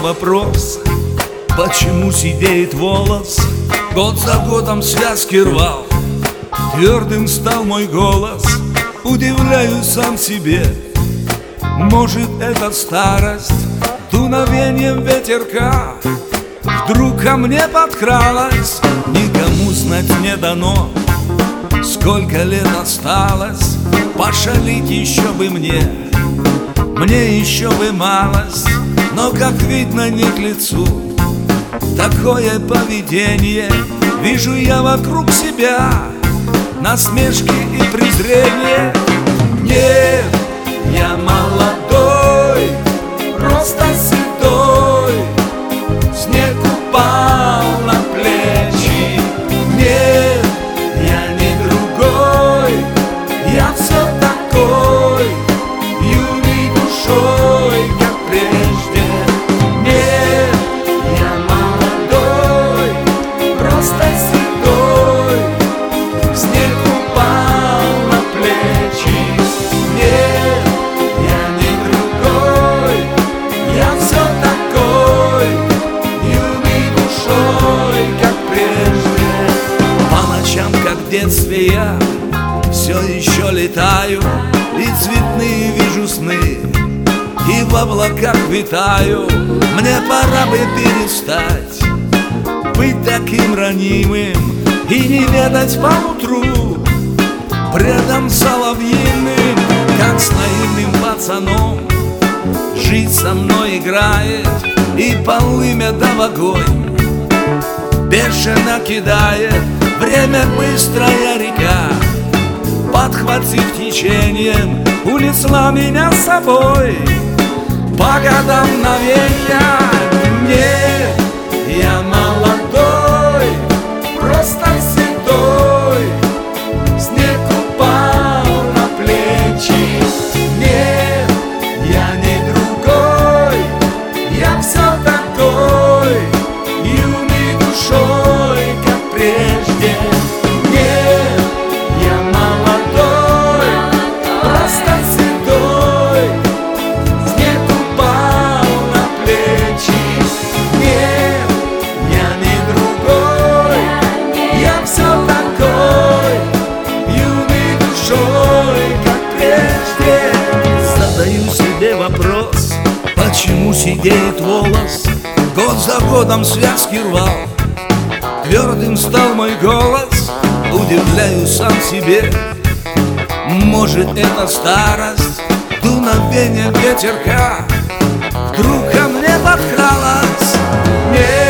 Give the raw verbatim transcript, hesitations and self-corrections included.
вопрос: почему сидеет волос? Год за годом связки рвал, твердым стал мой голос. Удивляюсь сам себе, может, это старость, дуновением ветерка вдруг ко мне подкралась. Никому знать не дано, сколько лет осталось. Пошалить еще бы мне, мне еще бы малость. Но, как видно, не к лицу такое поведение. Вижу я вокруг себя насмешки и презрение. Нет, я молодой, просто седой, снег упал на плечи. Нет, я не другой, я все такой, юный душой, как прежде. Нет, я молодой, просто седой, снег упал на плечи. Нет, я не другой, я все такой, юный душой, как прежде. По ночам, как в детстве, я все еще летаю, и цветные вижу сны, и в облаках витаю. Мне пора бы перестать быть таким ранимым и не ведать поутру бредом соловьиным, как с наивным пацаном жить со мной играет и полымя да в огонь бешено кидает. Время быстрая река, подхватив течением, унесла меня с собой по годам мгновенья. Нет, я молодой, просто седой, снег упал на плечи. Нет, я не другой, я все такой, юный душой, как прежде. Нет, я молодой, просто седой, снег упал на плечи. Нет, я не другой, я все такой, юный душой, как прежде. Задаю себе вопрос: почему сидеет волос? Год за годом связки рвал, твердым стал мой голос. Удивляюсь сам себе, может, это старость, дуновение ветерка вдруг ко мне подкралась. Нет,